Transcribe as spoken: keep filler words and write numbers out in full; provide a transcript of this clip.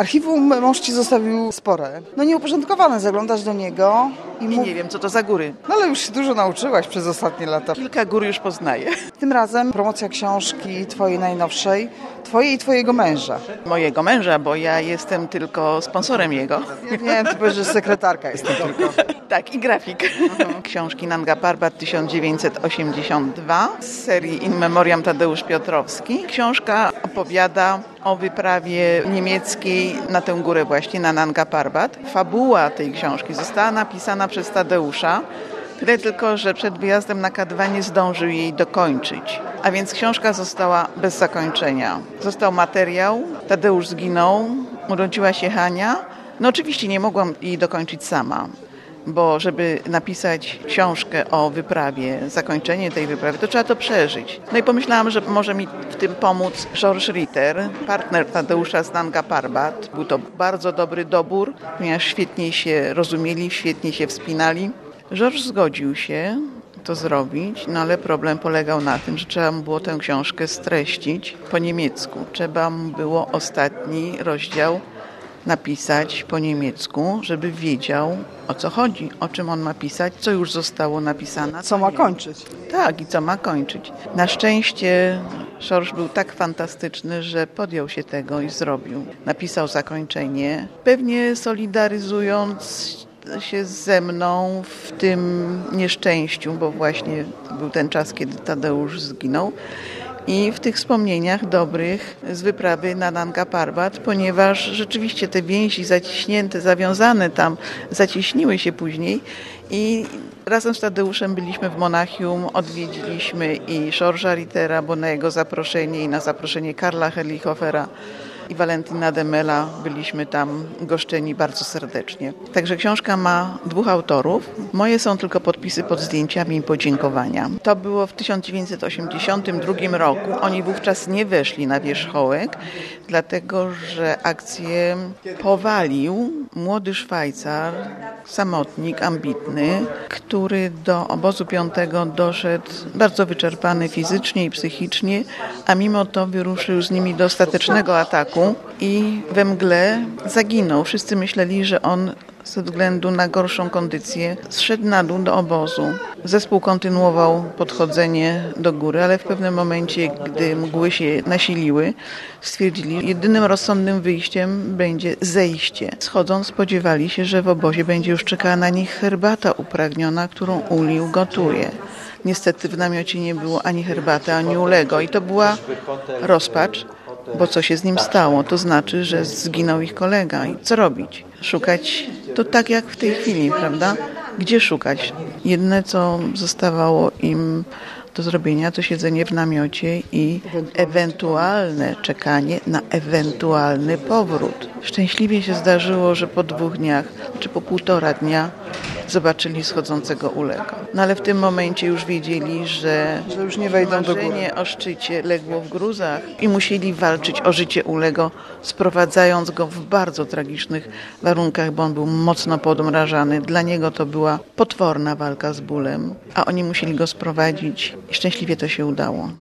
Archiwum mąż ci zostawił spore. No nieuporządkowane, zaglądasz do niego i, I mów... nie wiem, co to za góry. No ale już się dużo nauczyłaś przez ostatnie lata. Kilka gór już poznaję. Tym razem promocja książki twojej najnowszej, twojej i twojego męża. Mojego męża, bo ja jestem tylko sponsorem jego. Ja wiem, ty powiesz, że sekretarka jestem tylko. Tak, i grafik. Mhm. Książki Nanga Parbat tysiąc dziewięćset osiemdziesiąt dwa z serii In Memoriam Tadeusz Piotrowski. Książka opowiada o wyprawie niemieckiej na tę górę właśnie, na Nanga Parbat. Fabuła tej książki została napisana przez Tadeusza, tyle tylko, że przed wyjazdem na K dwa nie zdążył jej dokończyć. A więc książka została bez zakończenia. Został materiał, Tadeusz zginął, urodziła się Hania. No oczywiście nie mogłam jej dokończyć sama, bo żeby napisać książkę o wyprawie, zakończenie tej wyprawy, to trzeba to przeżyć. No i pomyślałam, że może mi w tym pomóc Georges Ritter, partner Tadeusza z Nanga Parbat. Był to bardzo dobry dobór, ponieważ świetnie się rozumieli, świetnie się wspinali. Georges zgodził się to zrobić, no ale problem polegał na tym, że trzeba mu było tę książkę streścić po niemiecku. Trzeba mu było ostatni rozdział napisać po niemiecku, żeby wiedział, o co chodzi, o czym on ma pisać, co już zostało napisane. Co ma kończyć. Tak, i co ma kończyć. Na szczęście Georges był tak fantastyczny, że podjął się tego i zrobił. Napisał zakończenie, pewnie solidaryzując się ze mną w tym nieszczęściu, bo właśnie to był ten czas, kiedy Tadeusz zginął. I w tych wspomnieniach dobrych z wyprawy na Nanga Parbat, ponieważ rzeczywiście te więzi zaciśnięte, zawiązane tam, zacieśniły się później i razem z Tadeuszem byliśmy w Monachium, odwiedziliśmy i Georgesa Rittera, bo na jego zaproszenie i na zaproszenie Karla Herlichofera i Valentina Demela byliśmy tam goszczeni bardzo serdecznie. Także książka ma dwóch autorów. Moje są tylko podpisy pod zdjęciami i podziękowania. To było w tysiąc dziewięćset osiemdziesiątym drugim roku. Oni wówczas nie weszli na wierzchołek, dlatego że akcję powalił młody Szwajcar, samotnik, ambitny, który do obozu piątego doszedł bardzo wyczerpany fizycznie i psychicznie, a mimo to wyruszył z nimi do ostatecznego ataku i we mgle zaginął. Wszyscy myśleli, że on ze względu na gorszą kondycję zszedł na dół do obozu. Zespół kontynuował podchodzenie do góry, ale w pewnym momencie, gdy mgły się nasiliły, stwierdzili, że jedynym rozsądnym wyjściem będzie zejście. Schodząc spodziewali się, że w obozie będzie już czekała na nich herbata upragniona, którą Ulił gotuje. Niestety w namiocie nie było ani herbaty, ani Ulego i to była rozpacz, bo co się z nim stało? To znaczy, że zginął ich kolega. I co robić? Szukać, to tak jak w tej chwili, prawda? Gdzie szukać? Jedyne, co zostawało im do zrobienia, to siedzenie w namiocie i ewentualne czekanie na ewentualny powrót. Szczęśliwie się zdarzyło, że po dwóch dniach, czy po półtora dnia zobaczyli schodzącego Ulego. No ale w tym momencie już wiedzieli, że, że już nie wejdą do góry. Marzenie o szczycie legło w gruzach i musieli walczyć o życie Ulego, sprowadzając go w bardzo tragicznych warunkach, bo on był mocno podmrażany. Dla niego to była potworna walka z bólem, a oni musieli go sprowadzić i szczęśliwie to się udało.